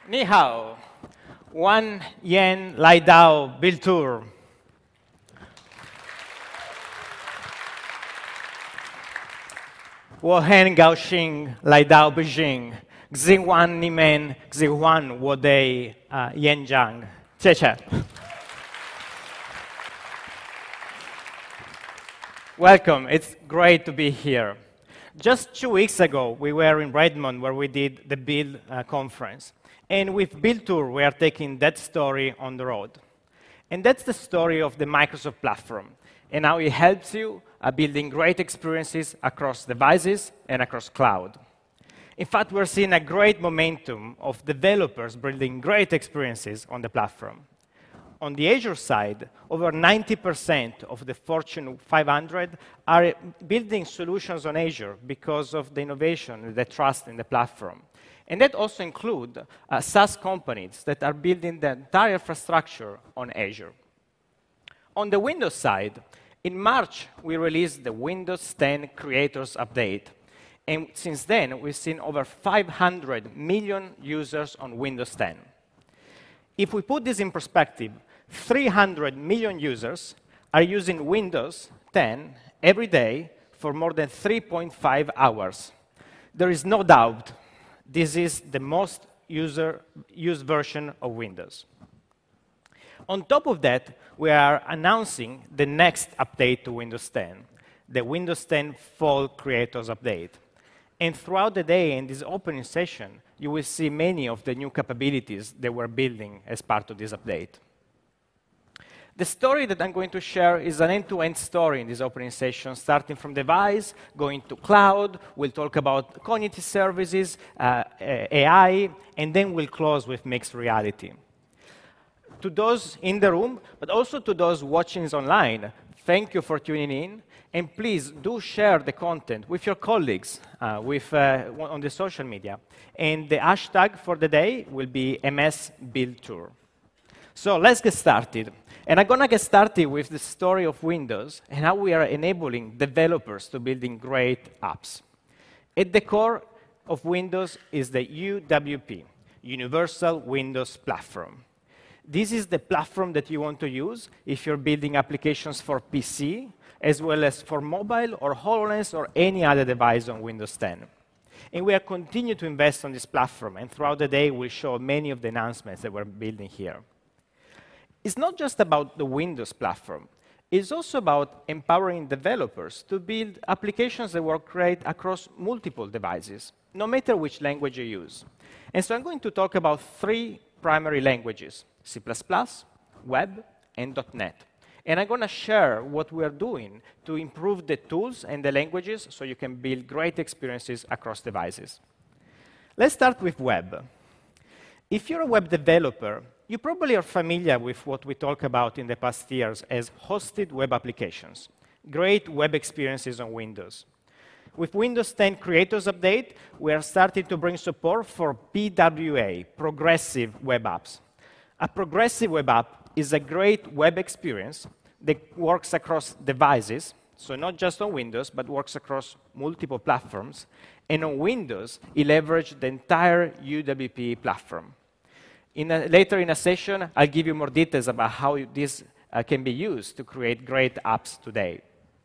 Ni hao. 1 yen lai dao bil tur. Wo hen gao xing lai dao beijing. Xingwan ni men xingwan wo dei yen zhang. Che. Welcome. It's great to be here. Just 2 weeks ago, we were in Redmond where we did the Build conference. And with Build Tour, we are taking that story on the road. And that's the story of the Microsoft platform and how it helps you building great experiences across devices and across cloud. In fact, we're seeing a great momentum of developers building great experiences on the platform. On the Azure side, over 90% of the Fortune 500 are building solutions on Azure because of the innovation, the trust in the platform. And that also includes SaaS companies that are building the entire infrastructure on Azure. On the Windows side, in March, we released the Windows 10 Creators Update. And since then, we've seen over 500 million users on Windows 10. If we put this in perspective, 300 million users are using Windows 10 every day for more than 3.5 hours. There is no doubt this is the most used version of Windows. On top of that, we are announcing the next update to Windows 10, the Windows 10 Fall Creators Update. And throughout the day in this opening session, you will see many of the new capabilities that we're building as part of this update. The story that I'm going to share is an end-to-end story in this opening session, starting from device, going to cloud. We'll talk about cognitive services, AI, and then we'll close with mixed reality. To those in the room, but also to those watching online, thank you for tuning in. And please do share the content with your colleagues on the social media. And the hashtag for the day will be MSBuildTour. So let's get started. And I'm going to get started with the story of Windows and how we are enabling developers to building great apps. At the core of Windows is the UWP, Universal Windows Platform. This is the platform that you want to use if you're building applications for PC, as well as for mobile or HoloLens or any other device on Windows 10. And we are continuing to invest on this platform, and throughout the day, we'll show many of the announcements that we're building here. It's not just about the Windows platform. It's also about empowering developers to build applications that work great across multiple devices, no matter which language you use. And so I'm going to talk about 3 primary languages: C++, Web, and .NET. And I'm going to share what we are doing to improve the tools and the languages so you can build great experiences across devices. Let's start with Web. If you're a web developer, you probably are familiar with what we talked about in the past years as hosted web applications, great web experiences on Windows. With Windows 10 Creators Update, we are starting to bring support for PWA, Progressive Web Apps. A progressive web app is a great web experience that works across devices, so not just on Windows, but works across multiple platforms. And on Windows, it leverages the entire UWP platform. Later in a session, I'll give you more details about how this can be used to create great apps today.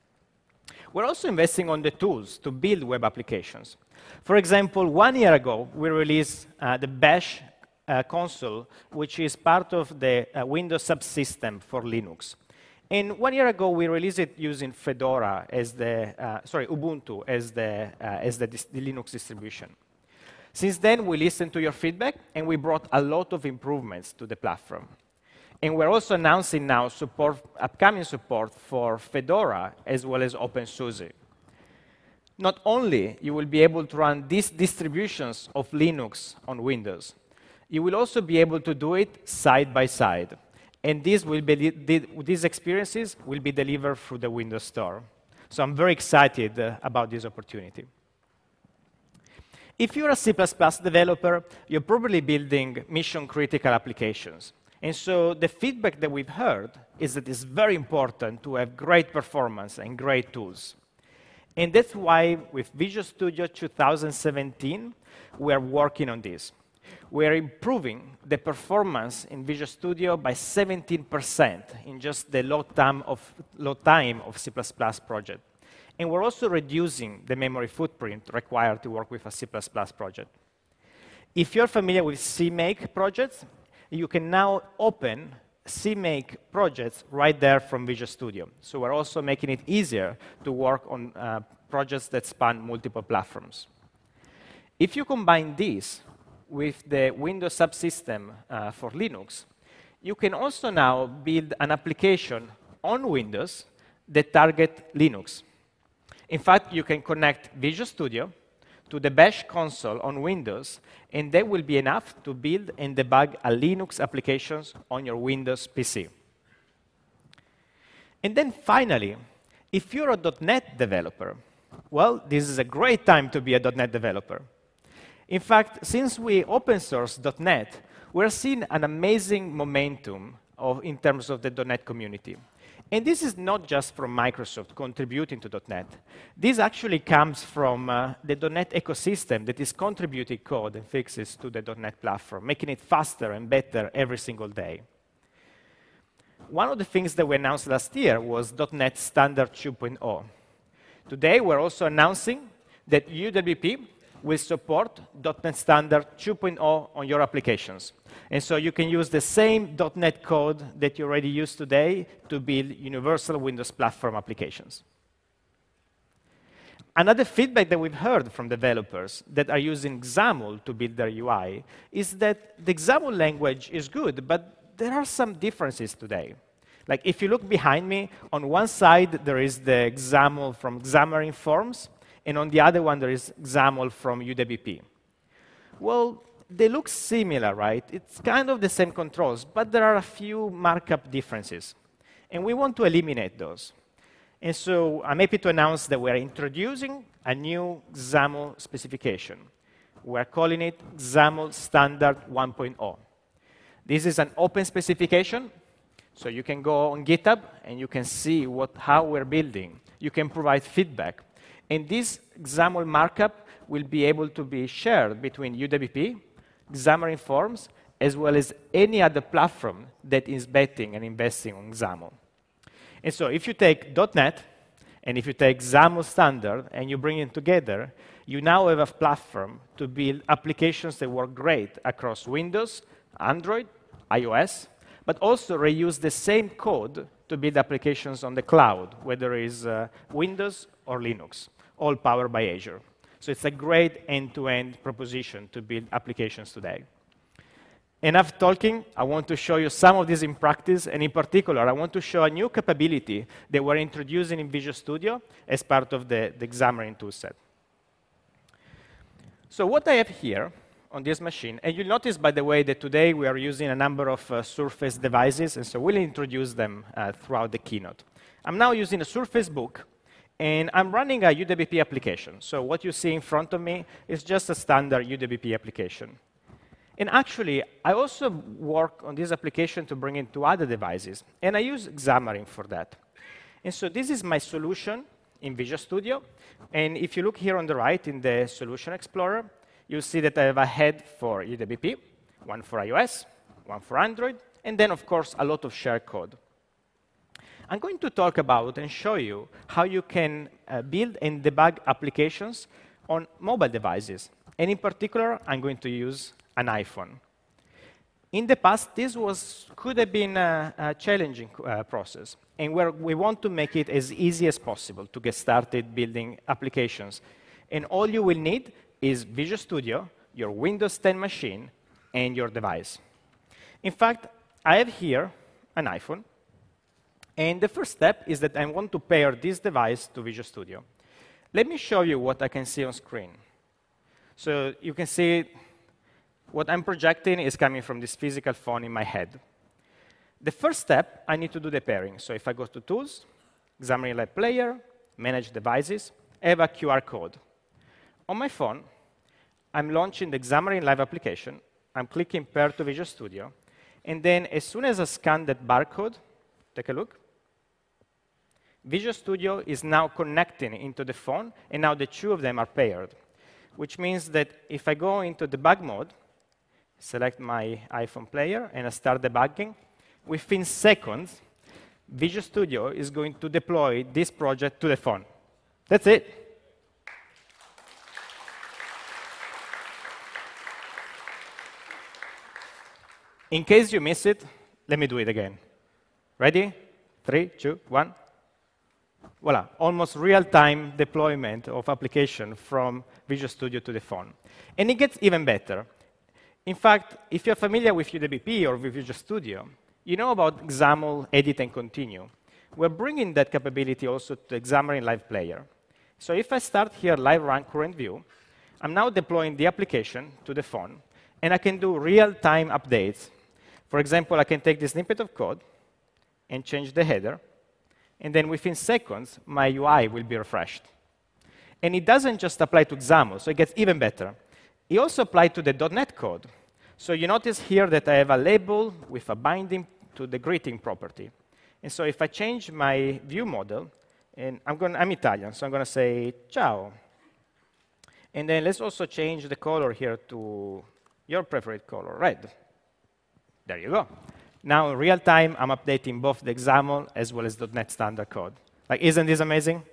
We're also investing on the tools to build web applications. For example, 1 year ago, we released the Bash console, which is part of the Windows subsystem for Linux. And 1 year ago, we released it using Fedora as Ubuntu as the Linux distribution. Since then, we listened to your feedback, and we brought a lot of improvements to the platform. And we're also announcing now upcoming support for Fedora as well as OpenSUSE. Not only you will be able to run these distributions of Linux on Windows, you will also be able to do it side by side. And these experiences will be delivered through the Windows Store. So I'm very excited about this opportunity. If you're a C++ developer, you're probably building mission-critical applications. And so the feedback that we've heard is that it's very important to have great performance and great tools. And that's why with Visual Studio 2017, we are working on this. we're improving the performance in Visual Studio by 17% in just the load time of C++ project. And we're also reducing the memory footprint required to work with a C++ project. If you're familiar with CMake projects, you can now open CMake projects right there from Visual Studio. So we're also making it easier to work on projects that span multiple platforms. If you combine this with the Windows subsystem for Linux, you can also now build an application on Windows that target Linux. In fact, you can connect Visual Studio to the Bash console on Windows, and that will be enough to build and debug a Linux applications on your Windows PC. And then finally, if you're a .NET developer, well, this is a great time to be a .NET developer. In fact, since we open source .NET, we're seeing an amazing momentum in terms of the .NET community. And this is not just from Microsoft contributing to .NET. This actually comes from the .NET ecosystem that is contributing code and fixes to the .NET platform, making it faster and better every single day. One of the things that we announced last year was .NET Standard 2.0. Today, we're also announcing that UWP will support .NET Standard 2.0 on your applications. And so you can use the same .NET code that you already use today to build universal Windows platform applications. Another feedback that we've heard from developers that are using XAML to build their UI is that the XAML language is good, but there are some differences today. Like if you look behind me, on one side there is the XAML from Xamarin Forms, and on the other one, there is XAML from UWP. Well, they look similar, right? It's kind of the same controls, but there are a few markup differences. And we want to eliminate those. And so I'm happy to announce that we're introducing a new XAML specification. We're calling it XAML Standard 1.0. This is an open specification, so you can go on GitHub and you can see how we're building. You can provide feedback. And this XAML markup will be able to be shared between UWP, Xamarin Forms, as well as any other platform that is betting and investing on XAML. And so if you take .NET, and if you take XAML Standard, and you bring it together, you now have a platform to build applications that work great across Windows, Android, iOS, but also reuse the same code to build applications on the cloud, whether it's Windows or Linux, all powered by Azure. So it's a great end-to-end proposition to build applications today. Enough talking. I want to show you some of these in practice, and in particular, I want to show a new capability that we're introducing in Visual Studio as part of the Xamarin toolset. So what I have here on this machine, and you'll notice, by the way, that today we are using a number of Surface devices, and so we'll introduce them throughout the keynote. I'm now using a Surface Book, and I'm running a UWP application. So what you see in front of me is just a standard UWP application. And actually, I also work on this application to bring it to other devices, and I use Xamarin for that. And so this is my solution in Visual Studio. And if you look here on the right in the Solution Explorer, you'll see that I have a head for UWP, one for iOS, one for Android, and then, of course, a lot of shared code. I'm going to talk about and show you how you can build and debug applications on mobile devices. And in particular, I'm going to use an iPhone. In the past, this could have been a challenging process. And we want to make it as easy as possible to get started building applications. And all you will need is Visual Studio, your Windows 10 machine, and your device. In fact, I have here an iPhone. And the first step is that I want to pair this device to Visual Studio. Let me show you what I can see on screen. So you can see what I'm projecting is coming from this physical phone in my head. The first step, I need to do the pairing. So if I go to Tools, Xamarin Live Player, Manage Devices, I have a QR code. On my phone, I'm launching the Xamarin Live application. I'm clicking Pair to Visual Studio. And then as soon as I scan that barcode, take a look, Visual Studio is now connecting into the phone, and now the two of them are paired, which means that if I go into debug mode, select my iPhone player, and I start debugging. Within seconds, Visual Studio is going to deploy this project to the phone. That's it. In case you miss it, let me do it again. Ready? 3, 2, 1. Voila, almost real-time deployment of application from Visual Studio to the phone. And it gets even better. In fact, if you're familiar with UWP or with Visual Studio, you know about XAML Edit and Continue. We're bringing that capability also to Xamarin Live Player. So if I start here, Live Run Current View, I'm now deploying the application to the phone, and I can do real-time updates. For example, I can take this snippet of code and change the header, and then within seconds, my UI will be refreshed. And it doesn't just apply to XAML, so it gets even better. It also applies to the .NET code. So you notice here that I have a label with a binding to the greeting property. And so if I change my view model, and I'm Italian, so I'm going to say ciao. And then let's also change the color here to your preferred color, red. There you go. Now, in real time, I'm updating both the XAML as well as .NET Standard code. Like, isn't this amazing?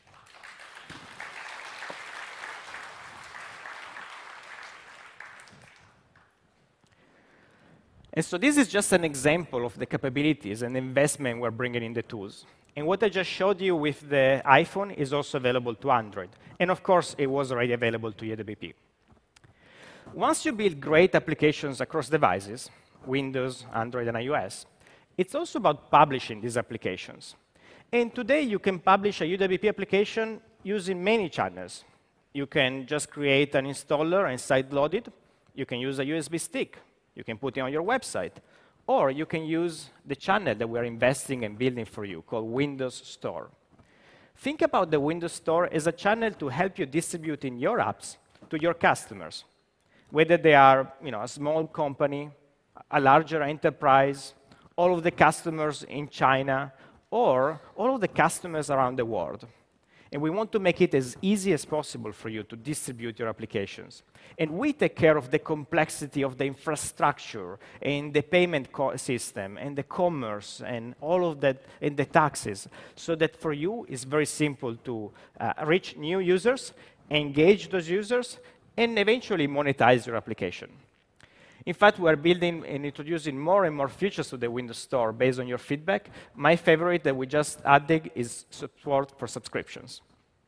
And so this is just an example of the capabilities and investment we're bringing in the tools. And what I just showed you with the iPhone is also available to Android. And of course, it was already available to UWP. Once you build great applications across devices, Windows, Android, and iOS, it's also about publishing these applications. And today, you can publish a UWP application using many channels. You can just create an installer and sideload it. You can use a USB stick. You can put it on your website. Or you can use the channel that we're investing and building for you, called Windows Store. Think about the Windows Store as a channel to help you distributing your apps to your customers, whether they are a small company, a larger enterprise, all of the customers in China, or all of the customers around the world. And we want to make it as easy as possible for you to distribute your applications. And we take care of the complexity of the infrastructure and the payment system and the commerce and all of that and the taxes, so that for you it's very simple to reach new users, engage those users, and eventually monetize your application. In fact, we're building and introducing more and more features to the Windows Store based on your feedback. My favorite that we just added is support for subscriptions.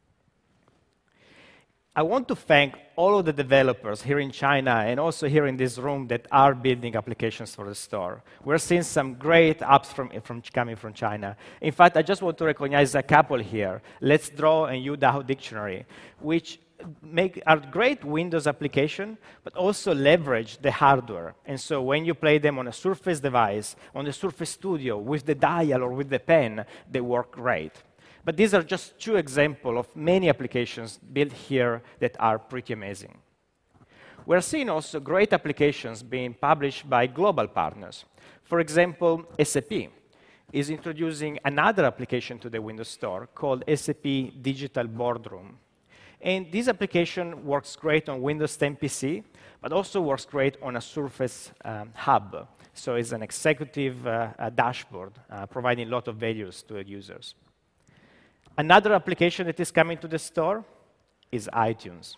I want to thank all of the developers here in China and also here in this room that are building applications for the store. We're seeing some great apps coming from China. In fact, I just want to recognize a couple here. Let's Draw and Youdao Dictionary, which are great Windows application, but also leverage the hardware. And so when you play them on a Surface device, on the Surface Studio, with the dial or with the pen, they work great. But these are just two examples of many applications built here that are pretty amazing. We're seeing also great applications being published by global partners. For example, SAP is introducing another application to the Windows Store called SAP Digital Boardroom. And this application works great on Windows 10 PC, but also works great on a Surface Hub. So it's an executive dashboard providing a lot of values to the users. Another application that is coming to the store is iTunes.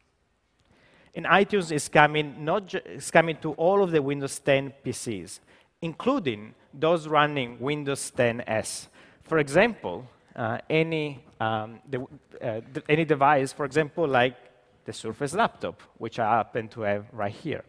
And iTunes is coming to all of the Windows 10 PCs, including those running Windows 10s. For example, any device, for example, like the Surface Laptop, which I happen to have right here.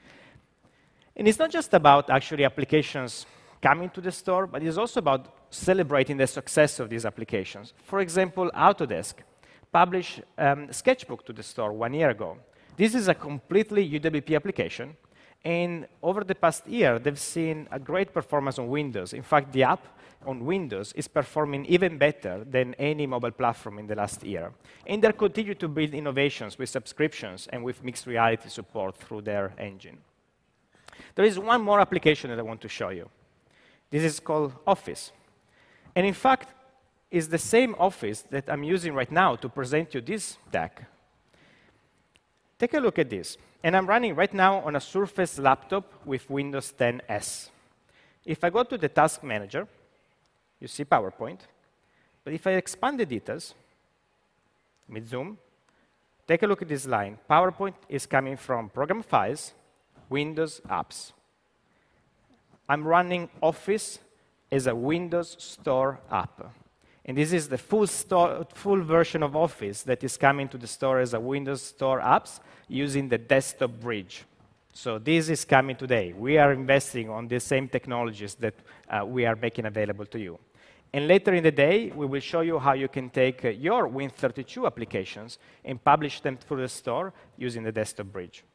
And it's not just about actually applications coming to the store, but it's also about celebrating the success of these applications. For example, Autodesk published Sketchbook to the store 1 year ago. This is a completely UWP application, and over the past year, they've seen a great performance on Windows. In fact, the app on Windows is performing even better than any mobile platform in the last year. And they continue to build innovations with subscriptions and with mixed reality support through their engine. There is one more application that I want to show you. This is called Office. And in fact, it's the same Office that I'm using right now to present you this deck. Take a look at this. And I'm running right now on a Surface laptop with Windows 10 S. If I go to the Task Manager, you see PowerPoint. But if I expand the details, let me zoom, take a look at this line. PowerPoint is coming from Program Files, Windows Apps. I'm running Office as a Windows Store app. And this is the full version of Office that is coming to the store as a Windows Store apps using the desktop bridge. So this is coming today. We are investing on the same technologies that we are making available to you. And later in the day, we will show you how you can take your Win32 applications and publish them through the store using the desktop bridge.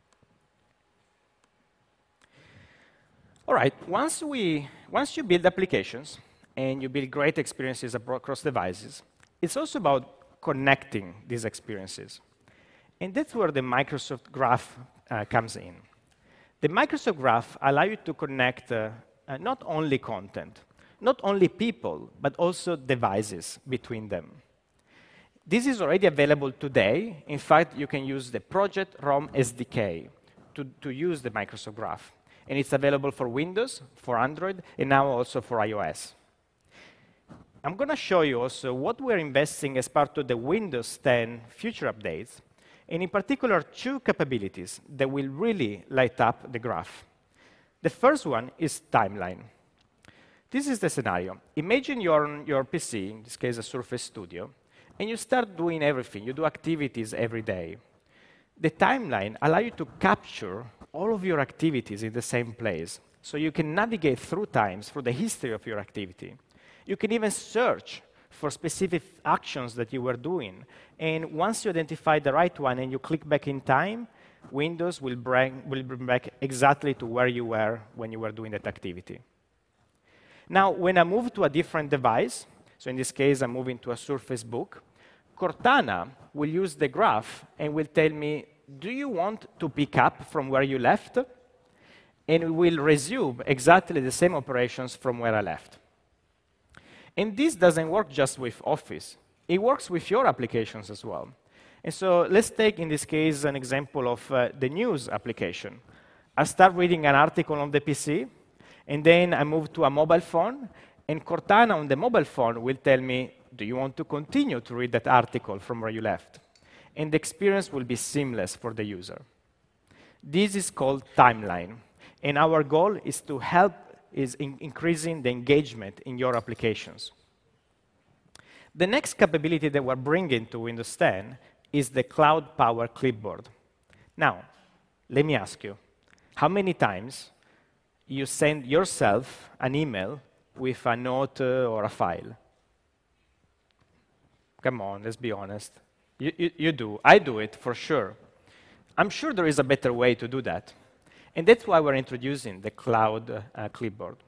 All right, once you build applications and you build great experiences across devices, it's also about connecting these experiences. And that's where the Microsoft Graph comes in. The Microsoft Graph allows you to connect not only content, not only people, but also devices between them. This is already available today. In fact, you can use the Project ROM SDK to use the Microsoft Graph. And it's available for Windows, for Android, and now also for iOS. I'm going to show you also what we're investing as part of the Windows 10 future updates, and in particular, two capabilities that will really light up the graph. The first one is timeline. This is the scenario. Imagine you're on your PC, in this case a Surface Studio, and you start doing everything. You do activities every day. The timeline allows you to capture all of your activities in the same place. So you can navigate through times, through the history of your activity. You can even search for specific actions that you were doing. And once you identify the right one and you click back in time, Windows will bring back exactly to where you were when you were doing that activity. Now, when I move to a different device, so in this case, I'm moving to a Surface Book, Cortana will use the graph and will tell me, do you want to pick up from where you left? And it will resume exactly the same operations from where I left. And this doesn't work just with Office. It works with your applications as well. And so let's take, in this case, an example of the news application. I start reading an article on the PC, and then I move to a mobile phone, and Cortana on the mobile phone will tell me, do you want to continue to read that article from where you left? And the experience will be seamless for the user. This is called timeline. And our goal is to help increasing the engagement in your applications. The next capability that we're bringing to Windows 10 is the Cloud Power Clipboard. Now, let me ask you, how many times you send yourself an email with a note or a file? Come on, let's be honest. You do. I do it, for sure. I'm sure there is a better way to do that. And that's why we're introducing the Cloud Clipboard.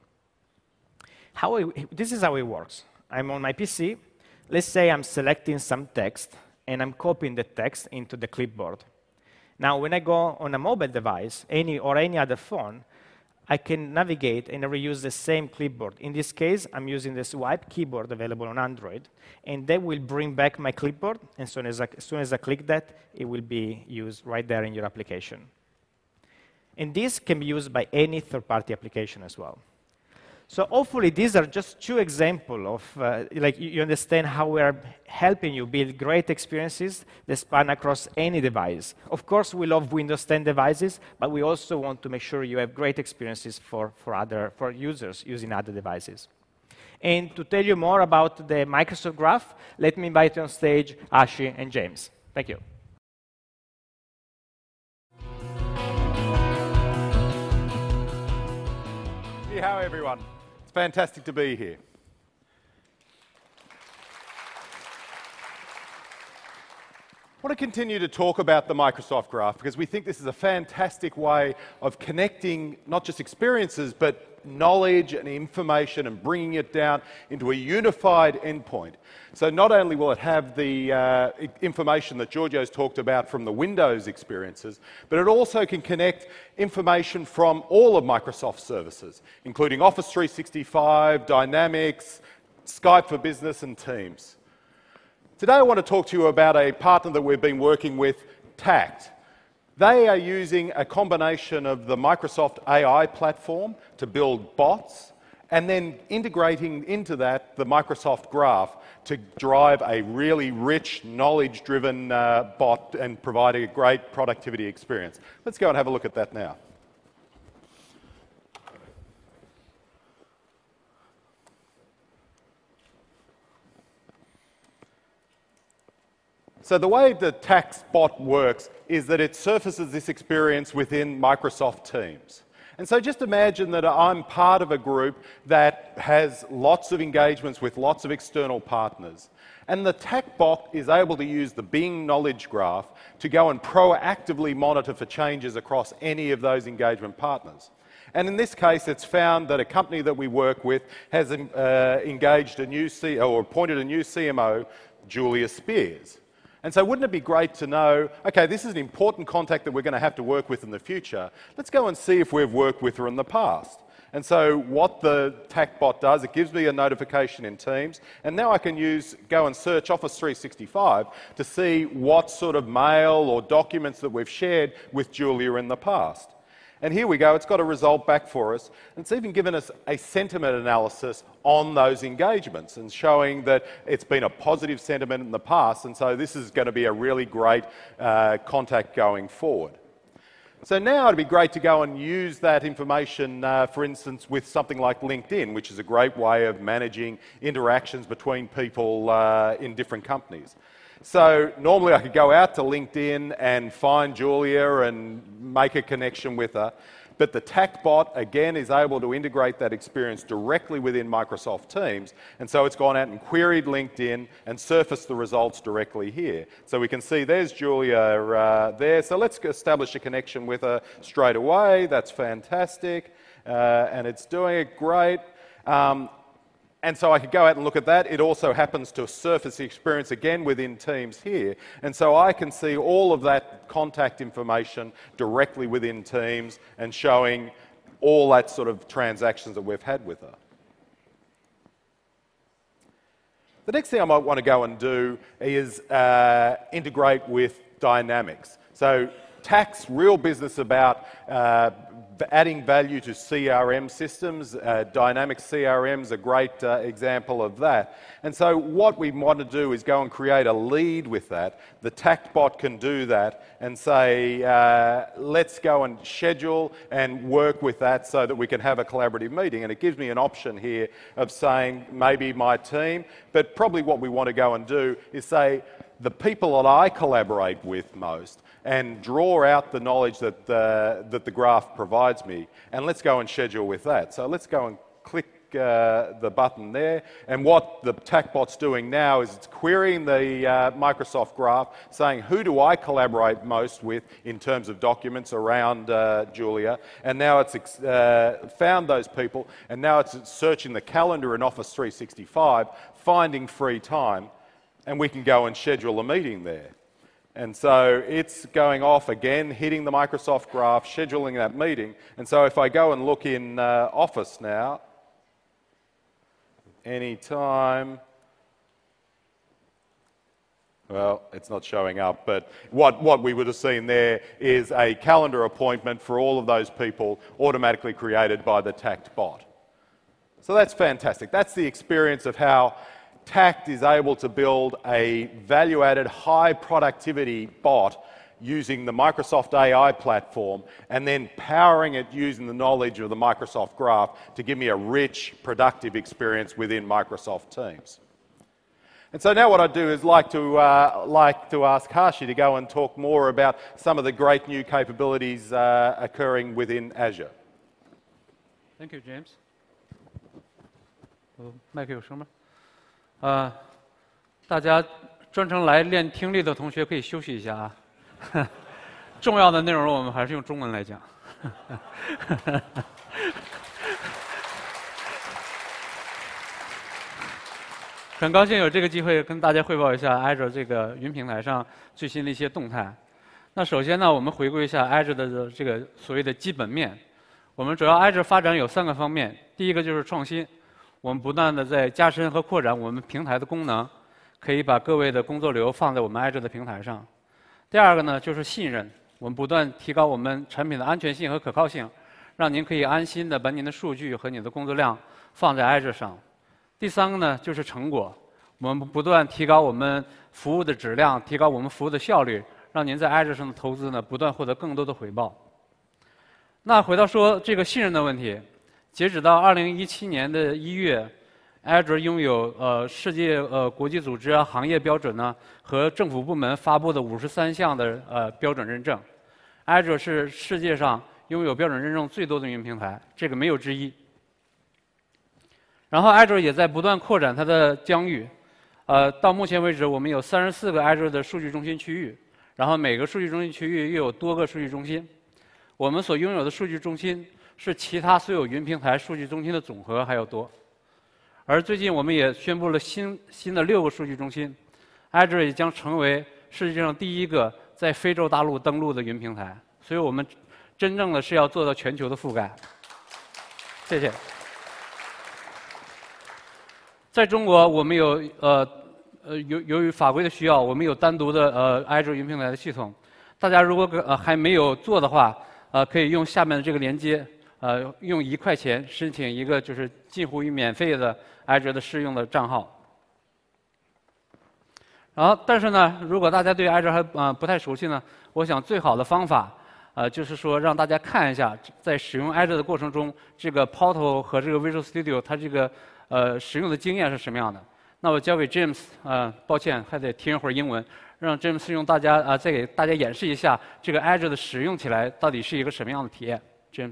This is how it works. I'm on my PC. Let's say I'm selecting some text, and I'm copying the text into the clipboard. Now, when I go on a mobile device, any other phone, I can navigate and reuse the same clipboard. In this case, I'm using the Swipe keyboard available on Android, and that will bring back my clipboard. And as soon as I click that, it will be used right there in your application. And this can be used by any third-party application as well. So hopefully, these are just two examples of, you understand how we're helping you build great experiences that span across any device. Of course, we love Windows 10 devices, but we also want to make sure you have great experiences for users using other devices. And to tell you more about the Microsoft Graph, let me invite on stage Ashi and James. Thank you. Hi, everyone. It's fantastic to be here. I want to continue to talk about the Microsoft Graph because we think this is a fantastic way of connecting not just experiences, but knowledge and information and bringing it down into a unified endpoint. So not only will it have the information that Giorgio's talked about from the Windows experiences, but it also can connect information from all of Microsoft's services, including Office 365, Dynamics, Skype for Business, and Teams. Today I want to talk to you about a partner that we've been working with, Tact. They are using a combination of the Microsoft AI platform to build bots, and then integrating into that the Microsoft Graph to drive a really rich, knowledge-driven bot and provide a great productivity experience. Let's go and have a look at that now. So the way the tax bot works is that it surfaces this experience within Microsoft Teams. And so just imagine that I'm part of a group that has lots of engagements with lots of external partners. And the TAC bot is able to use the Bing Knowledge Graph to go and proactively monitor for changes across any of those engagement partners. And in this case, it's found that a company that we work with has engaged a new CEO or appointed a new CMO, Julia Spears. And so wouldn't it be great to know, okay, this is an important contact that we're going to have to work with in the future. Let's go and see if we've worked with her in the past. And so what the TAC bot does, it gives me a notification in Teams, and now I can go and search Office 365 to see what sort of mail or documents that we've shared with Julia in the past. And here we go, it's got a result back for us. And it's even given us a sentiment analysis on those engagements and showing that it's been a positive sentiment in the past, and so this is going to be a really great contact going forward. So now it'd be great to go and use that information, for instance, with something like LinkedIn, which is a great way of managing interactions between people in different companies. So normally I could go out to LinkedIn and find Julia and make a connection with her, but the TAC bot, again, is able to integrate that experience directly within Microsoft Teams, and so it's gone out and queried LinkedIn and surfaced the results directly here. So we can see there's Julia there, so let's establish a connection with her straight away. That's fantastic, and it's doing it great. And so I could go out and look at that. It also happens to surface the experience again within Teams here. And so I can see all of that contact information directly within Teams and showing all that sort of transactions that we've had with her. The next thing I might want to go and do is integrate with Dynamics. So TAC's real business about adding value to CRM systems. Dynamics CRM is a great example of that. And so what we want to do is go and create a lead with that. The TAC bot can do that and say, let's go and schedule and work with that so that we can have a collaborative meeting. And it gives me an option here of saying maybe my team, but probably what we want to go and do is say the people that I collaborate with most, and draw out the knowledge that the graph provides me, and let's go and schedule with that. So let's go and click the button there, and what the TAC bot's doing now is it's querying the Microsoft Graph, saying who do I collaborate most with in terms of documents around Julia, and now it's found those people, and now it's searching the calendar in Office 365, finding free time, and we can go and schedule a meeting there. And so it's going off again, hitting the Microsoft Graph, scheduling that meeting. And so if I go and look in Office now, anytime, well, it's not showing up, but what we would have seen there is a calendar appointment for all of those people automatically created by the TAC bot. So that's fantastic. That's the experience of how TAC is able to build a value-added, high-productivity bot using the Microsoft AI platform and then powering it using the knowledge of the Microsoft Graph to give me a rich, productive experience within Microsoft Teams. And so now what I do is like to ask Hashi to go and talk more about some of the great new capabilities occurring within Azure. Thank you, James. 麦克有声吗？大家专程来练听力的同学可以休息一下啊。重要的内容我们还是用中文来讲。很高兴有这个机会跟大家汇报一下 Azure 这个云平台上最新的一些动态。那首先呢，我们回顾一下 Azure 的这个所谓的基本面。我们主要 Azure 发展有3个方面，第一个就是创新。我们不断地在加深和扩展我们平台的功能，可以把各位的工作流放在我们 Azure 的平台上。第二个呢，就是信任。 我们不断提高我们产品的安全性和可靠性，让您可以安心的把您的数据和你的工作量放在 Azure 上。第三个呢，就是成果，我们不断提高我们服务的质量，提高我们服务的效率，让您在 Azure 上的投资呢，不断获得更多的回报。那回到说这个信任的问题，截止到2017年的1月。Azure 拥有世界国际组织行业标准呢和政府部门发布的53项的标准认证。Azure 是世界上拥有标准认证最多的云平台，这个没有之一。然后 Azure 也在不断扩展它的疆域，到目前为止我们有34个 Azure 的数据中心区域，然后每个数据中心区域又有多个数据中心。我们所拥有的数据中心是其他所有云平台数据中心的总和还要多。而最近我们也宣布了新的6个数据中心 ，Azure 也将成为世界上第一个在非洲大陆登陆的云平台。所以我们真正的是要做到全球的覆盖。谢谢。在中国，我们有由于法规的需要，我们有单独的Azure 云平台的系统。大家如果还没有做的话，可以用下面的这个连接，用1块钱申请一个就是近乎于免费的 Azure 的试用的账号。然后，但是呢，如果大家对 Azure 还不太熟悉呢，我想最好的方法，就是说让大家看一下在使用 Azure 的过程中，这个 Portal 和这个 Visual Studio 它这个使用的经验是什么样的。那我交给 James， 抱歉还得听一会儿英文，让 James 用再给大家演示一下这个 Azure 的使用起来到底是一个什么样的体验。James。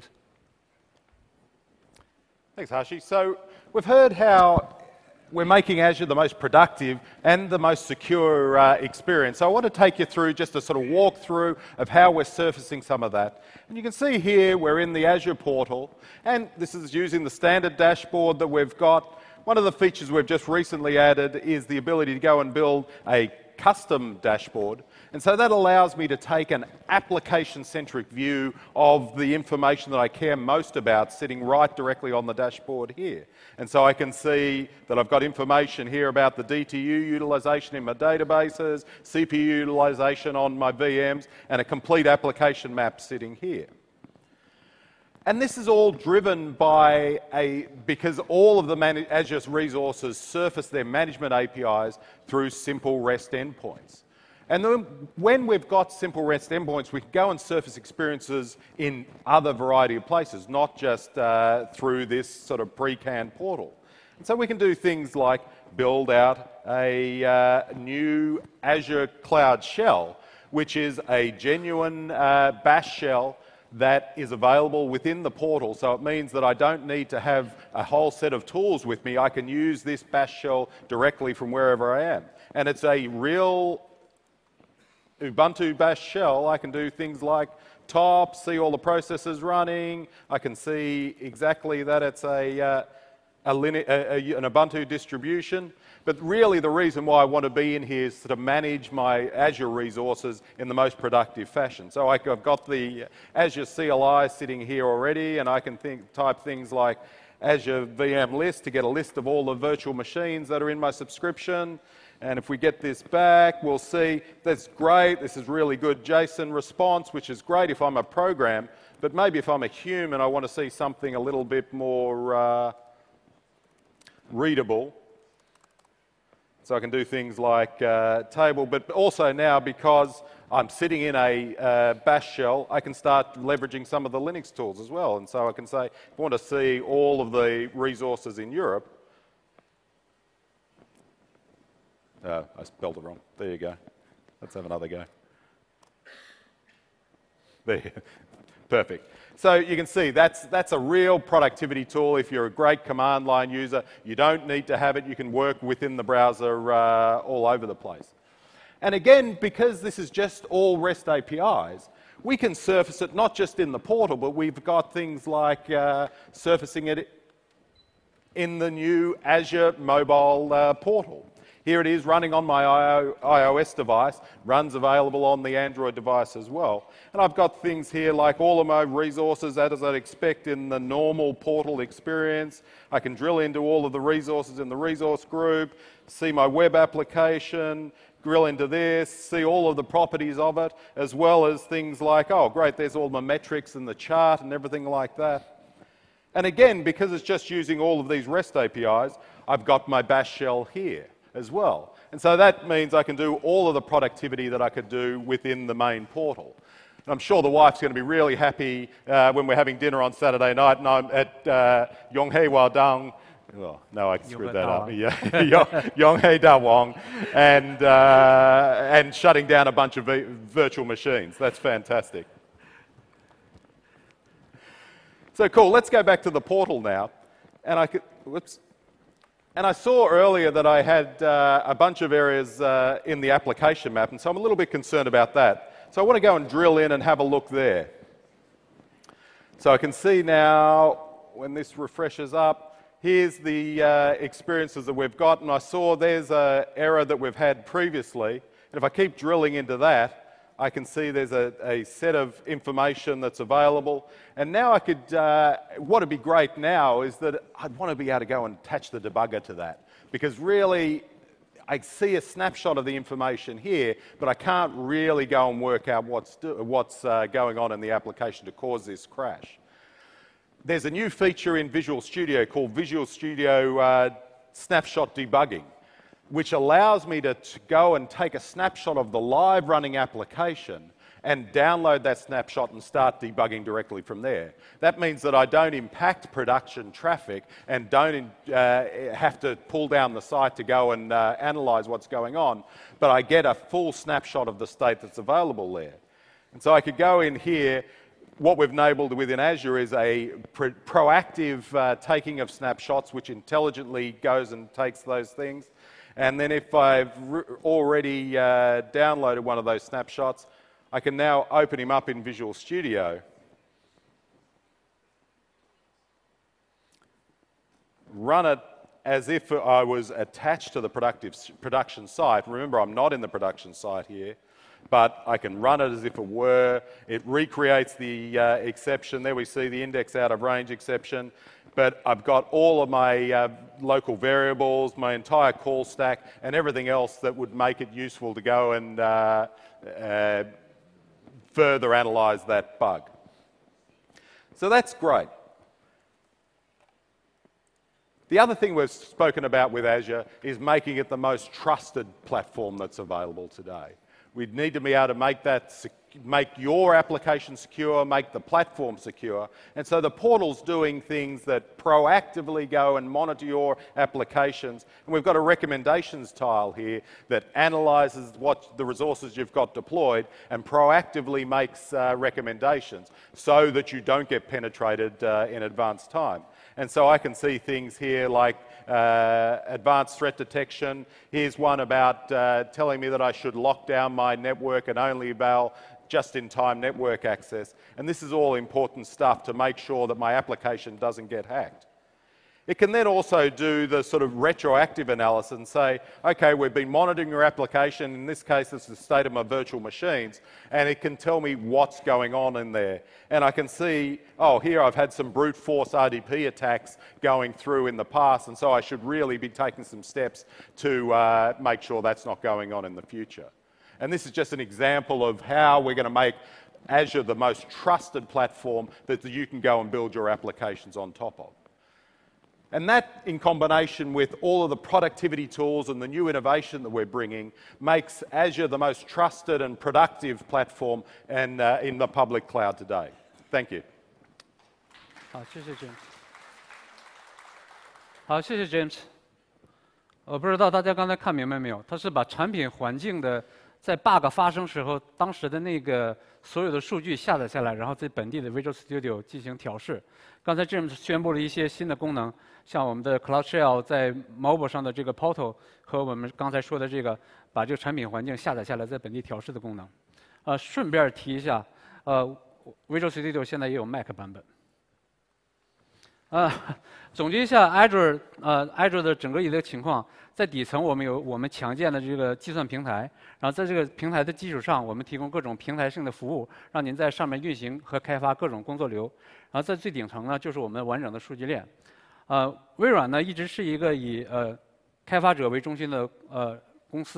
Thanks, Hashi. So we've heard how we're making Azure the most productive and the most secure experience. So I want to take you through just a sort of walkthrough of how we're surfacing some of that. And you can see here we're in the Azure portal, and this is using the standard dashboard that we've got. One of the features we've just recently added is the ability to go and build a custom dashboard. And so that allows me to take an application-centric view of the information that I care most about sitting right directly on the dashboard here. And so I can see that I've got information here about the DTU utilization in my databases, CPU utilization on my VMs, and a complete application map sitting here. And this is all driven by because all of the Azure resources surface their management APIs through simple REST endpoints. And then when we've got simple REST endpoints, we can go and surface experiences in other variety of places, not just through this sort of pre-canned portal. And so we can do things like build out a new Azure Cloud Shell, which is a genuine bash shell that is available within the portal. So it means that I don't need to have a whole set of tools with me. I can use this bash shell directly from wherever I am. And it's a real Ubuntu bash shell. I can do things like top, see all the processes running. I can see exactly that it's an Ubuntu distribution. But really the reason why I want to be in here is to manage my Azure resources in the most productive fashion. So I've got the Azure CLI sitting here already, and I can type things like Azure VM list to get a list of all the virtual machines that are in my subscription. And if we get this back, we'll see that's great. This is really good JSON response, which is great if I'm a program. But maybe if I'm a human, I want to see something a little bit more readable. So I can do things like table, but also now because I'm sitting in a bash shell, I can start leveraging some of the Linux tools as well. And so I can say, if I want to see all of the resources in Europe, I spelled it wrong. There you go. Let's have another go. There, perfect. So you can see that's a real productivity tool. If you're a great command line user, you don't need to have it. You can work within the browser all over the place. And again, because this is just all REST APIs, we can surface it not just in the portal, but we've got things like surfacing it in the new Azure mobile portal. Here it is running on my iOS device, runs available on the Android device as well. And I've got things here like all of my resources as I'd expect in the normal portal experience. I can drill into all of the resources in the resource group, see my web application, drill into this, see all of the properties of it, as well as things like, oh, great, there's all my metrics and the chart and everything like that. And again, because it's just using all of these REST APIs, I've got my bash shell here as well. And so that means I can do all of the productivity that I could do within the main portal. And I'm sure the wife's going to be really happy when we're having dinner on Saturday night and I'm at Yonghai Wadang. Oh, no, I screwed that up. Yeah, Yonghai Da Wong, and shutting down a bunch of virtual machines. That's fantastic. So cool. Let's go back to the portal now, and I saw earlier that I had a bunch of areas in the application map, and so I'm a little bit concerned about that. So I want to go and drill in and have a look there. So I can see now when this refreshes up. Here's the experiences that we've got, and I saw there's an error that we've had previously. And if I keep drilling into that, I can see there's a set of information that's available. And now I could, what would be great now is that I'd want to be able to go and attach the debugger to that. Because really, I see a snapshot of the information here, but I can't really go and work out what's going on in the application to cause this crash. There's a new feature in Visual Studio called Visual Studio Snapshot Debugging, which allows me to go and take a snapshot of the live running application and download that snapshot and start debugging directly from there. That means that I don't impact production traffic and don't have to pull down the site to go and analyze what's going on, but I get a full snapshot of the state that's available there. And so I could go in here. What we've enabled within Azure is a proactive taking of snapshots, which intelligently goes and takes those things. And then if I've already downloaded one of those snapshots, I can now open him up in Visual Studio. Run it as if I was attached to the production site. Remember, I'm not in the production site here. But I can run it as if it were. It recreates the exception. There we see the index out of range exception. But I've got all of my local variables, my entire call stack, and everything else that would make it useful to go and further analyze that bug. So that's great. The other thing we've spoken about with Azure is making it the most trusted platform that's available today. We need to be able to make your application secure, make the platform secure. And so the portal's doing things that proactively go and monitor your applications. And we've got a recommendations tile here that analyzes what the resources you've got deployed and proactively makes recommendations so that you don't get penetrated in advance time. And so I can see things here like advanced threat detection. Here's one about telling me that I should lock down my network and only allow just-in-time network access. And this is all important stuff to make sure that my application doesn't get hacked. It can then also do the sort of retroactive analysis and say, okay, we've been monitoring your application. In this case, it's the state of my virtual machines. And it can tell me what's going on in there. And I can see, oh, here I've had some brute force RDP attacks going through in the past. And so I should really be taking some steps to make sure that's not going on in the future. And this is just an example of how we're going to make Azure the most trusted platform that you can go and build your applications on top of. And that, in combination with all of the productivity tools and the new innovation that we're bringing, makes Azure the most trusted and productive platform in the public cloud today. Thank you. 好，谢谢 James。好，谢谢 James。我不知道大家刚才看明白没有？他是把产品环境的在 bug 发生时候，当时的那个所有的数据下载下来，然后在本地的 Visual Studio 进行调试。刚才 James 宣布了一些新的功能，像我们的 Cloud Shell 在 Mobile 上的这个 Portal 和我们刚才说的这个把这个产品环境下载下来在本地调试的功能。顺便提一下，Visual Studio 现在也有 Mac 版本。总结一下 Azure 的整个一个情况，在底层我们有我们强健的这个计算平台，然后在这个平台的基础上，我们提供各种平台性的服务，让您在上面运行和开发各种工作流。然后在最顶层呢，就是我们完整的数据链。微软呢一直是一个以开发者为中心的公司，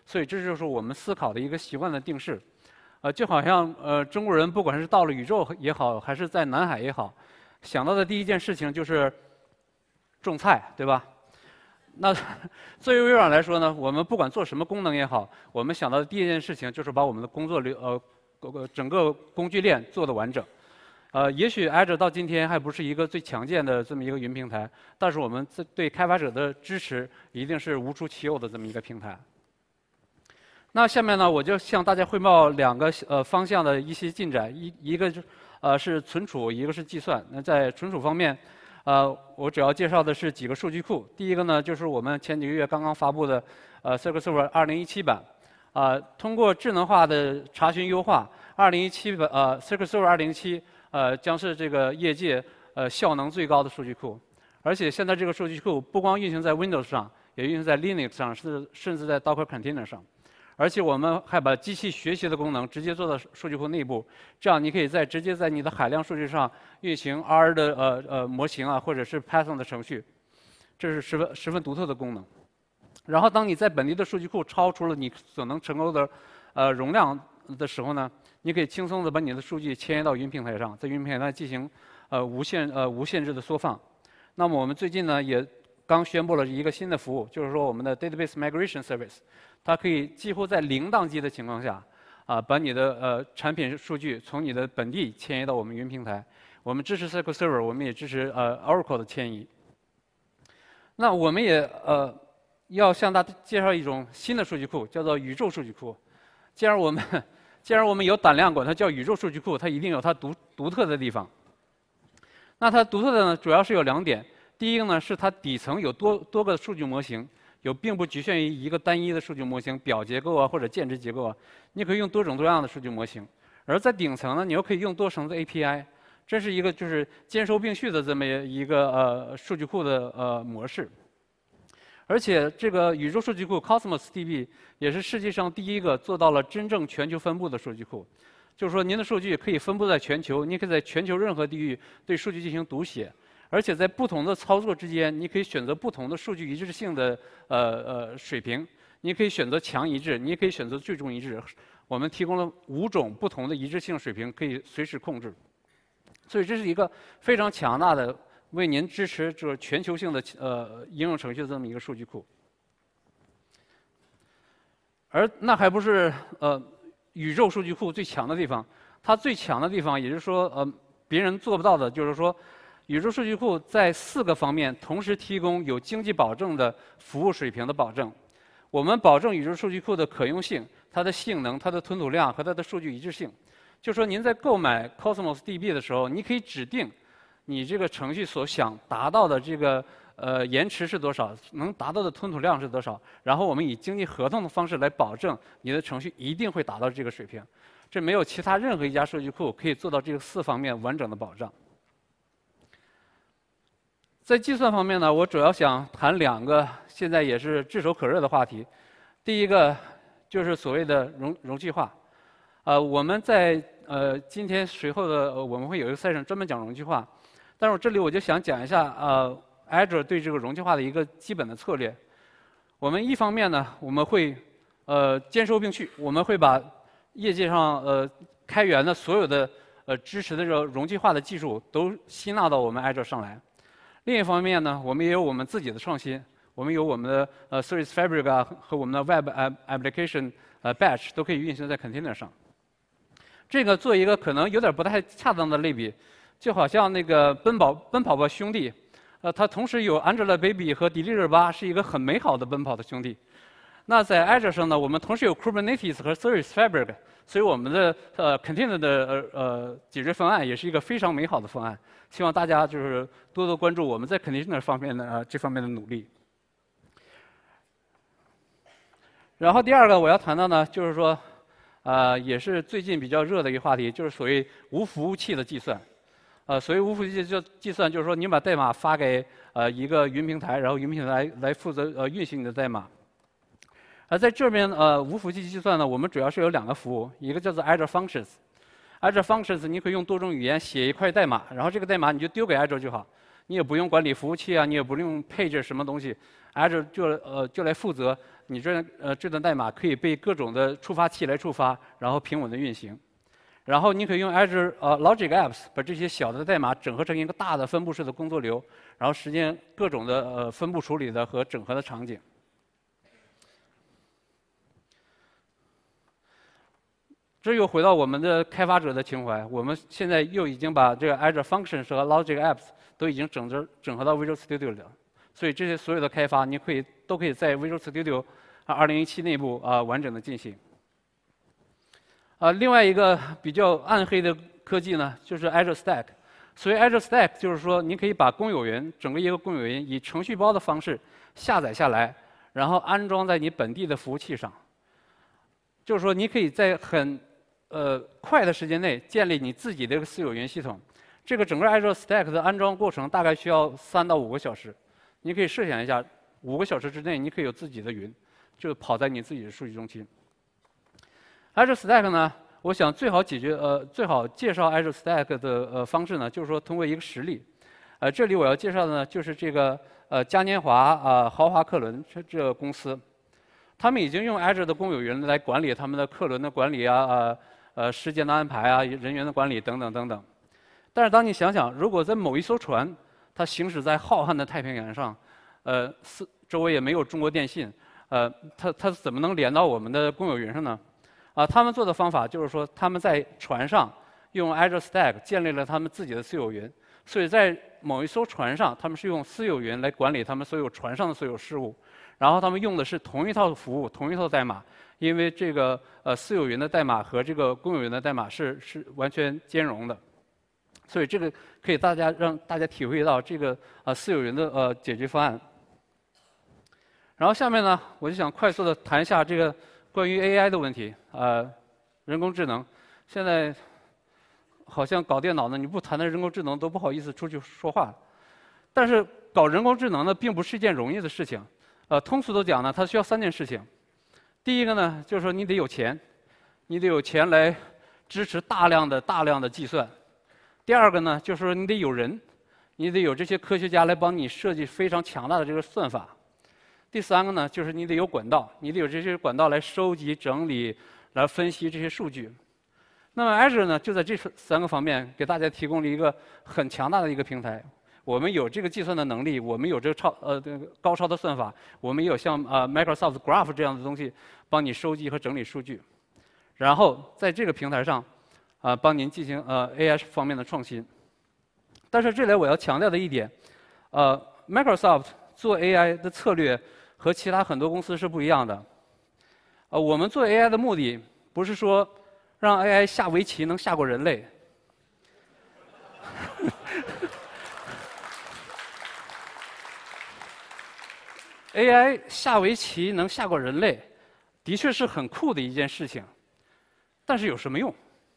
所以这就是我们思考的一个习惯的定式。就好像中国人不管是到了宇宙也好，还是在南海也好，想到的第一件事情就是种菜，对吧？那作为微软来说呢，我们不管做什么功能也好，我们想到的第一件事情就是把我们的工作整个工具链做得完整。也许 Azure 到今天还不是一个最强健的这么一个云平台，但是我们对开发者的支持一定是无出其右的这么一个平台。那下面呢，我就向大家汇报2个方向的一些进展，一个是存储，一个是计算。那在存储方面，我主要介绍的是几个数据库。第一个呢，就是我们前几个月刚刚发布的SQL Server 2017版。通过智能化的查询优化，2017版SQL Server 2017将是这个业界效能最高的数据库。而且现在这个数据库不光运行在 Windows 上，也运行在 Linux 上，甚至在 Docker Container 上。而且我们还把机器学习的功能直接做到数据库内部，这样你可以直接在你的海量数据上运行 R 的模型啊，或者是 Python 的程序，这是十分独特的功能。然后当你在本地的数据库超出了你所能承受的容量的时候呢，你可以轻松的把你的数据迁移到云平台上，在云平台上进行无限制的缩放。那么我们最近呢也刚宣布了一个新的服务，就是说我们的 Database Migration Service， 它可以几乎在零宕机的情况下，把你的产品数据从你的本地迁移到我们云平台。我们支持 SQL Server， 我们也支持Oracle 的迁移。那我们也要向大家介绍一种新的数据库，叫做宇宙数据库。既然我们有胆量管它叫宇宙数据库，它一定有它独特的地方。那它独特的呢，主要是有2点。第一个呢，是它底层有多个数据模型，并不局限于一个单一的数据模型，表结构啊或者键值结构啊，你可以用多种多样的数据模型。而在顶层呢，你又可以用多层的 API， 这是一个就是兼收并蓄的这么一个数据库的模式。而且这个宇宙数据库 Cosmos DB 也是世界上第一个做到了真正全球分布的数据库。就是说，您的数据可以分布在全球，你可以在全球任何地域对数据进行读写，而且在不同的操作之间，你可以选择不同的数据一致性的水平。你可以选择强一致，你也可以选择最终一致。我们提供了5种不同的一致性水平，可以随时控制。所以这是一个非常强大的为您支持这全球性的应用程序的这么一个数据库。而那还不是宇宙数据库最强的地方，它最强的地方，也就是说别人做不到的，就是说宇宙数据库在4个方面同时提供有经济保证的服务水平的保证。我们保证宇宙数据库的可用性、它的性能、它的吞吐量和它的数据一致性。就是说您在购买 Cosmos DB 的时候，你可以指定你这个程序所想达到的这个延迟是多少，能达到的吞吐量是多少，然后我们以经济合同的方式来保证你的程序一定会达到这个水平。这没有其他任何一家数据库可以做到这个4方面完整的保障。在计算方面呢，我主要想谈2个现在也是炙手可热的话题。第一个就是所谓的容器化。我们在今天随后的我们会有一个session专门讲容器化，但是这里我就想讲一下Azure 对这个容器化的一个基本的策略。我们一方面呢，我们会兼收并蓄，我们会把业界上开源的所有的支持的这个容器化的技术都吸纳到我们 Azure 上来。另一方面呢，我们也有我们自己的创新，我们有我们的Service Fabric 啊和我们的 Web Application Batch 都可以运行在 Container 上。这个做一个可能有点不太恰当的类比，就好像那个奔跑吧兄弟，它同时有 Angelababy 和迪丽热巴，是一个很美好的奔跑的兄弟。那在 Azure 上呢，我们同时有 Kubernetes 和 Service Fabric， 所以我们的Container 的解决方案也是一个非常美好的方案。希望大家就是多多关注我们在 Container 方面的这方面的努力。然后第2个我要谈到呢，就是说也是最近比较热的一个话题，就是所谓无服务器的计算。所谓无服务器计算，就是说你把代码发给一个云平台，然后云平台来负责运行你的代码。在这边无服务器计算呢，我们主要是有2个服务，一个叫做 Azure Functions。Azure Functions 你可以用多种语言写一块代码，然后这个代码你就丢给 Azure 就好。 你也不用管理服务器啊，你也不用配置什么东西 ，Azure 就来负责你这段代码可以被各种的触发器来触发，然后平稳的运行。然后你可以用 Azure Logic Apps 把这些小的代码整合成一个大的分布式的工作流，然后实现各种的分布处理的和整合的场景。这又回到我们的开发者的情怀，我们现在又已经把这个 Azure Functions 和 Logic Apps 都已经整合到 Visual Studio 里了，所以这些所有的开发都可以在 Visual Studio 2017内部完整的进行。另外一个比较暗黑的科技呢，就是 Azure Stack。所谓 Azure Stack， 就是说你可以把公有云整个一个公有云以程序包的方式下载下来，然后安装在你本地的服务器上。就是说你可以在很快的时间内建立你自己的一个私有云系统。这个整个 Azure Stack 的安装过程大概需要3到5个小时。你可以设想一下，5个小时之内你可以有自己的云，就跑在你自己的数据中心。Azure Stack 呢，我想最好介绍 Azure Stack 的方式呢，就是说通过一个实例。这里我要介绍的呢，就是这个嘉年华豪华客轮这个公司，他们已经用 Azure 的公有云来管理他们的客轮的管理时间的安排啊，人员的管理等等等等。但是当你想想，如果在某一艘船，它行驶在浩瀚的太平洋上，周围也没有中国电信，它怎么能连到我们的公有云上呢？他们做的方法就是说，他们在船上用 Azure Stack 建立了他们自己的私有云，所以在某一艘船上，他们是用私有云来管理他们所有船上的所有事务，然后他们用的是同一套服务、同一套代码，因为这个私有云的代码和这个公有云的代码是完全兼容的，所以这个可以让大家体会到这个私有云的解决方案。然后下面呢，我就想快速的谈一下这个关于 AI 的问题，人工智能。现在好像搞电脑呢，你不谈谈人工智能都不好意思出去说话。但是搞人工智能呢，并不是一件容易的事情。通俗的讲呢，它需要3件事情。第一个呢，就是说你得有钱，你得有钱来支持大量的计算。第二个呢，就是说你得有人，你得有这些科学家来帮你设计非常强大的这个算法。第3个呢，就是你得有管道，你得有这些管道来收集、整理、来分析这些数据。那么 Azure 呢，就在这3个方面给大家提供了一个很强大的一个平台。我们有这个计算的能力，我们有这个高超的算法，我们也有像Microsoft Graph 这样的东西帮你收集和整理数据，然后在这个平台上帮您进行AI 方面的创新。但是这里我要强调的一点，Microsoft 做 AI 的策略和其他很多公司是不一样的。我们做 AI 的目的不是说让 AI 下围棋能下过人类。AI 下围棋能下过人类，的确是很酷的一件事情，但是有什么用？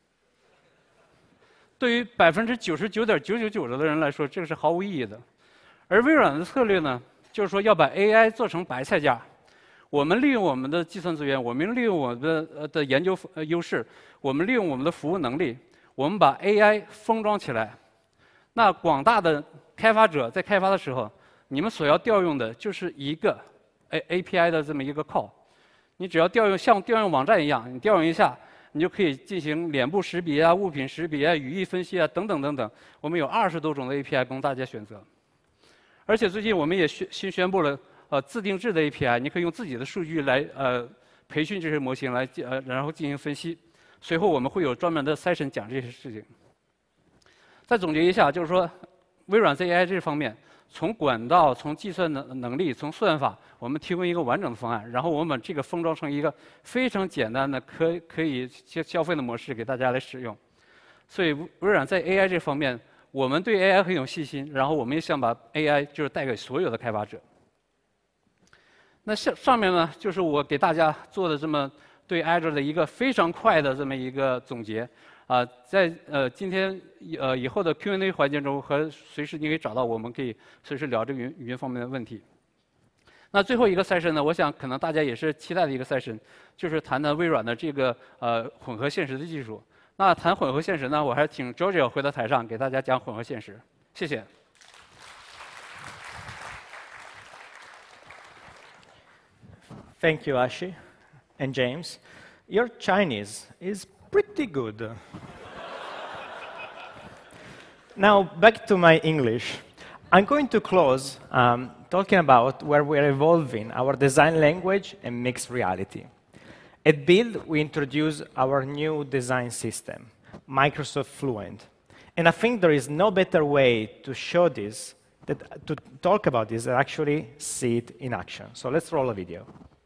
对于99.999%的人来说，这个是毫无意义的。而微软的策略呢，就是说要把 AI 做成白菜价。我们利用我们的计算资源，我们利用我们的研究优势，我们利用我们的服务能力，我们把 AI 封装起来。那广大的开发者在开发的时候，你们所要调用的就是一个 API 的这么一个 call。你只要像调用网站一样，你调用一下，你就可以进行脸部识别啊、物品识别啊、语义分析啊等等等等。我们有20多种的 API 供大家选择。而且最近我们也新宣布了自定制的 API， 你可以用自己的数据来培训这些模型来然后进行分析。随后我们会有专门的 session 讲这些事情。再总结一下，就是说微软在 AI 这方面，从管道、从计算的能力、从算法，我们提供一个完整的方案，然后我们把这个封装成一个非常简单的可以消费的模式给大家来使用。所以微软在 AI 这方面，我们对 AI 很有信心，然后我们也想把 AI 就是带给所有的开发者。那上面呢，就是我给大家做的这么对 Azure 的一个非常快的这么一个总结。在今天以后的 Q&A 环节中，和随时你可以找到，我们可以随时聊这个语言方面的问题。那最后一个 session 呢，我想可能大家也是期待的一个 session， 就是谈谈微软的这个混合现实的技术。那谈混合现实呢，我还是请 Georgia 回到台上给大家讲混合现实。谢谢。 Thank you, Ashi and James. Your Chinese is pretty good. Now, back to my English. I'm going to close talking about where we're evolving our design language and mixed reality. At Build, we introduce our new design system, Microsoft Fluent. And I think there is no better way to show this, to talk about this, than actually see it in action. So let's roll a video.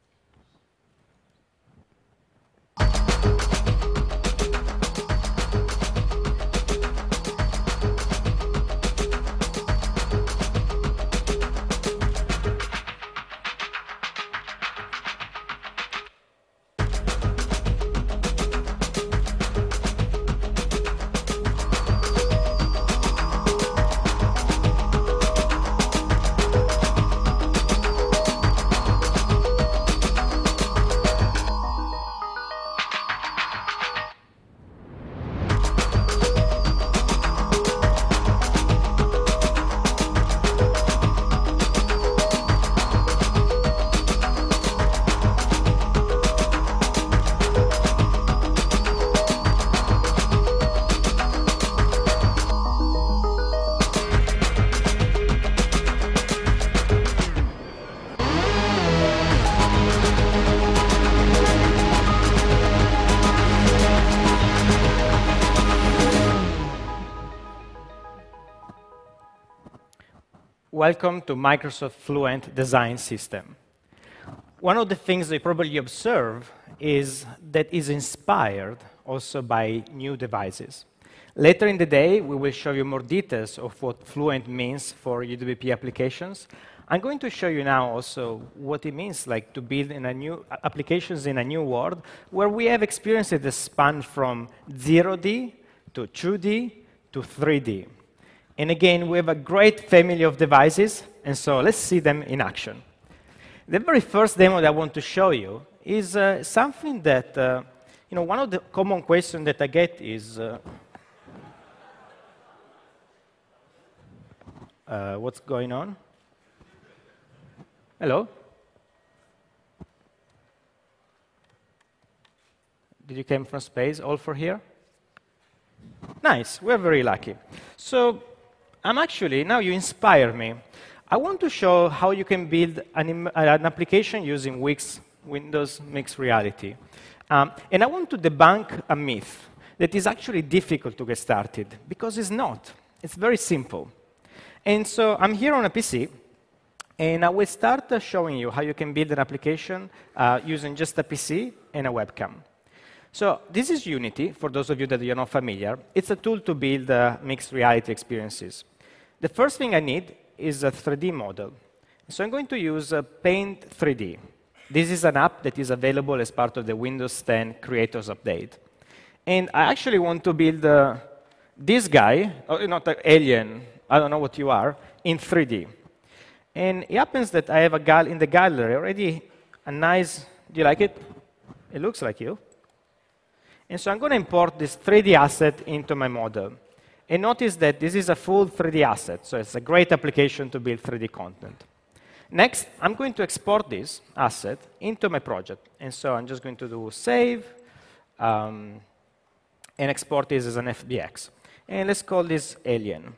Welcome to Microsoft Fluent Design System. One of the things that you probably observe is that it's inspired also by new devices. Later in the day, we will show you more details of what Fluent means for UWP applications. I'm going to show you now also what it means like to build in a new applications in a new world where we have experiences that span from 0D to 2D to 3D. And again, we have a great family of devices, and so let's see them in action. The very first demo that I want to show you is something that, one of the common questions that I get is, what's going on? Hello? Did you come from space, all for here? Nice, we're very lucky. So, now you inspire me. I want to show how you can build an application using Windows Mixed Reality. And I want to debunk a myth that is actually difficult to get started, because it's not. It's very simple. And so I'm here on a PC, and I will start showing you how you can build an application using just a PC and a webcam. So this is Unity, for those of you that are not familiar. It's a tool to build mixed reality experiences. The first thing I need is a 3D model. So I'm going to use Paint 3D. This is an app that is available as part of the Windows 10 Creators Update. And I actually want to build this guy, not an alien, I don't know what you are, in 3D. And it happens that I have in the gallery already a nice, do you like it? It looks like you. And so I'm going to import this 3D asset into my model. And notice that this is a full 3D asset, so it's a great application to build 3D content. Next, I'm going to export this asset into my project. And so I'm just going to do save and export this as an FBX. And let's call this alien.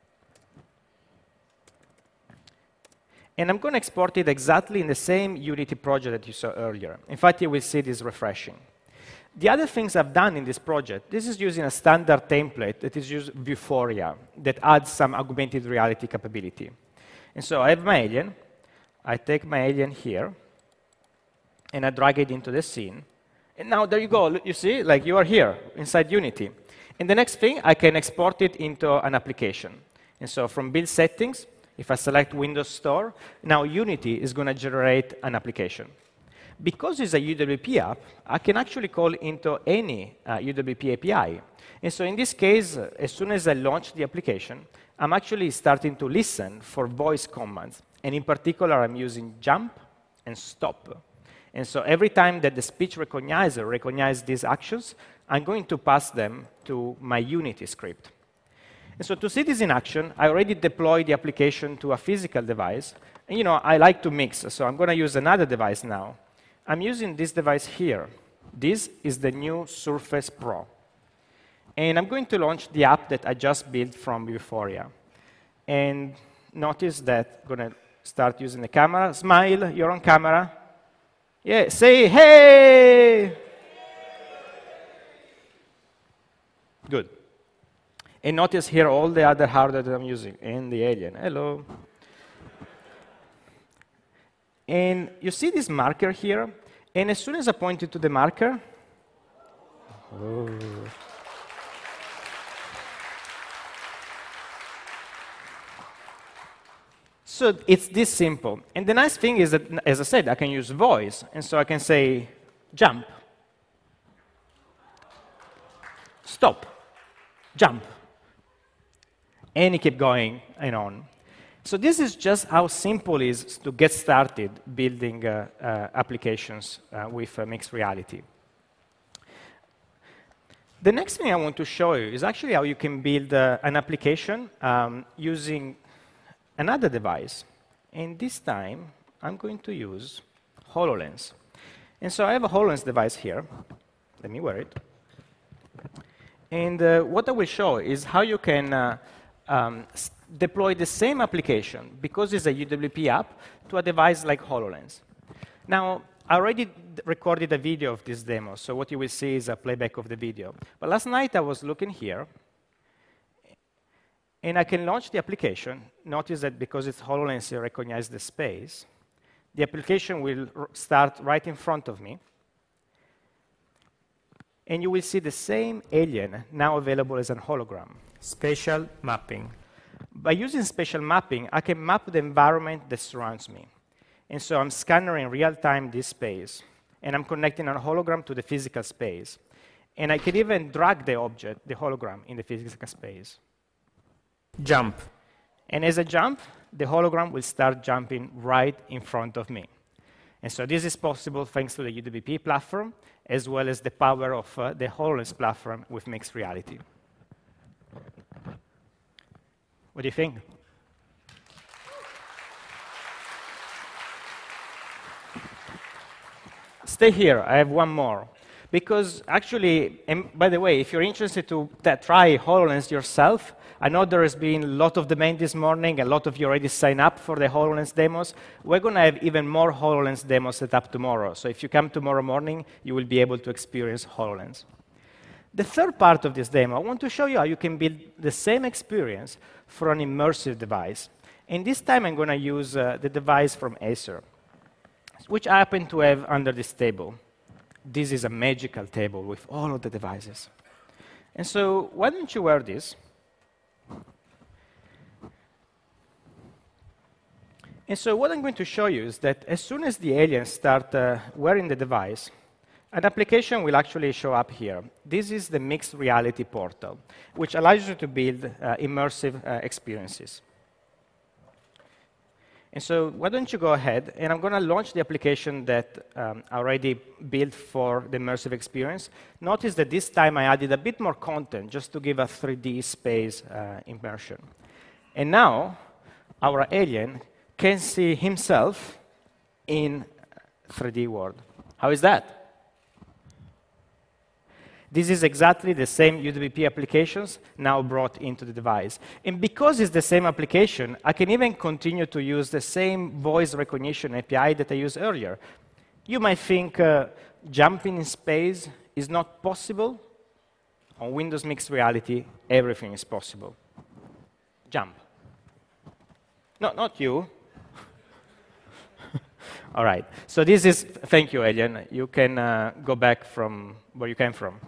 And I'm going to export it exactly in the same Unity project that you saw earlier. In fact, you will see this refreshing. The other things I've done in this project, this is using a standard template that is used Vuforia, that adds some augmented reality capability. And so I have my alien. I take my alien here, and I drag it into the scene. And now there you go. You see, like you are here inside Unity. And the next thing, I can export it into an application. And so from Build Settings, if I select Windows Store, now Unity is going to generate an application. Because it's a UWP app, I can actually call into any UWP API. And so in this case, as soon as I launch the application, I'm actually starting to listen for voice commands. And in particular, I'm using jump and stop. And so every time that the speech recognizer recognizes these actions, I'm going to pass them to my Unity script. And so to see this in action, I already deployed the application to a physical device. And I like to mix, so I'm going to use another device now. I'm using this device here. This is the new Surface Pro. And I'm going to launch the app that I just built from Vuforia. And notice that I'm going to start using the camera. Smile, you're on camera. Yeah, say hey! Good. And notice here all the other hardware that I'm using, and the alien. Hello. And you see this marker here? And as soon as I point it to the marker, oh. So it's this simple. And the nice thing is that, as I said, I can use voice. And so I can say, jump, stop, jump. And you keep going and on. So this is just how simple it is to get started building applications with mixed reality. The next thing I want to show you is actually how you can build an application using another device. And this time, I'm going to use HoloLens. And so I have a HoloLens device here. Let me wear it. And what I will show is how you can deploy the same application, because it's a UWP app, to a device like HoloLens. Now, I already recorded a video of this demo, so what you will see is a playback of the video. But last night, I was looking here, and I can launch the application. Notice that because it's HoloLens, it recognizes the space. The application will start right in front of me. And you will see the same alien now available as a hologram. Spatial mapping. By using spatial mapping, I can map the environment that surrounds me. And so I'm scanning in real time this space. And I'm connecting a hologram to the physical space. And I can even drag the object, the hologram, in the physical space. Jump. And as I jump, the hologram will start jumping right in front of me. And so this is possible thanks to the UWP platform, as well as the power of the HoloLens platform with mixed reality. What do you think? Stay here. I have one more. Because actually, and by the way, if you're interested to try HoloLens yourself, I know there has been a lot of demand this morning. A lot of you already signed up for the HoloLens demos. We're going to have even more HoloLens demos set up tomorrow. So if you come tomorrow morning, you will be able to experience HoloLens. The third part of this demo, I want to show you how you can build the same experience for an immersive device. And this time, I'm going to use the device from Acer, which I happen to have under this table. This is a magical table with all of the devices. And so why don't you wear this? And so what I'm going to show you is that as soon as the aliens start wearing the device, an application will actually show up here. This is the mixed reality portal, which allows you to build immersive experiences. And so why don't you go ahead, and I'm going to launch the application that I already built for the immersive experience. Notice that this time I added a bit more content just to give a 3D space immersion. And now our alien can see himself in 3D world. How is that? This is exactly the same UWP applications now brought into the device. And because it's the same application, I can even continue to use the same voice recognition API that I used earlier. You might think jumping in space is not possible. On Windows Mixed Reality, everything is possible. Jump. No, not you. All right. So this is, thank you, Alien. You can go back from where you came from.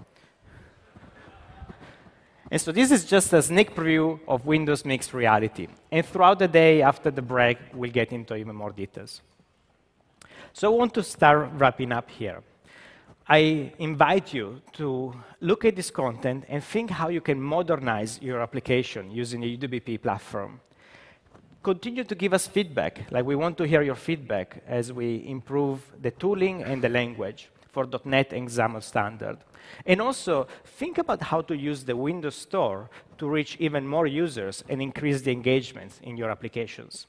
And so this is just a sneak preview of Windows Mixed Reality. And throughout the day, after the break, we'll get into even more details. So I want to start wrapping up here. I invite you to look at this content and think how you can modernize your application using the UWP platform. Continue to give us feedback. Like, we want to hear your feedback as we improve the tooling and the language for .NET and XAML standard. And also, think about how to use the Windows Store to reach even more users and increase the engagement in your applications.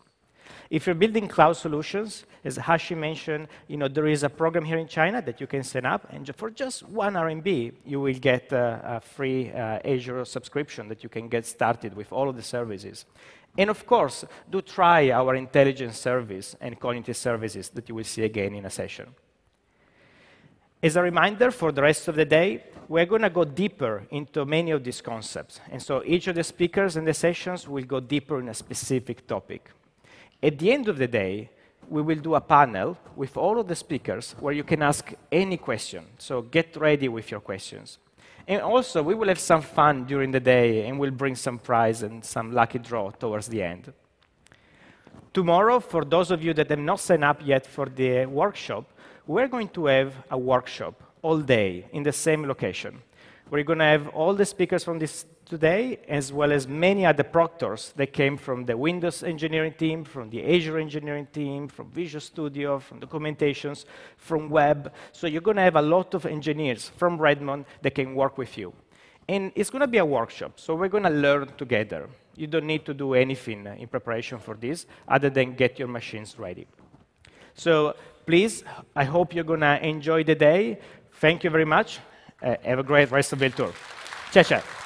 If you're building cloud solutions, as Hashi mentioned, there is a program here in China that you can sign up, and for just 1 RMB, you will get a free Azure subscription that you can get started with all of the services. And of course, do try our intelligence service and cognitive services that you will see again in a session. As a reminder, for the rest of the day, we're going to go deeper into many of these concepts. And so each of the speakers in the sessions will go deeper in a specific topic. At the end of the day, we will do a panel with all of the speakers where you can ask any question. So get ready with your questions. And also, we will have some fun during the day, and we'll bring some prize and some lucky draw towards the end. Tomorrow, for those of you that have not signed up yet for the workshop, we're going to have a workshop all day in the same location. We're going to have all the speakers from this today, as well as many other proctors that came from the Windows engineering team, from the Azure engineering team, from Visual Studio, from documentations, from web. So you're going to have a lot of engineers from Redmond that can work with you. And it's going to be a workshop, so we're going to learn together. You don't need to do anything in preparation for this, other than get your machines ready. So please, I hope you're going to enjoy the day. Thank you very much. Have a great rest of the tour. Ciao, ciao.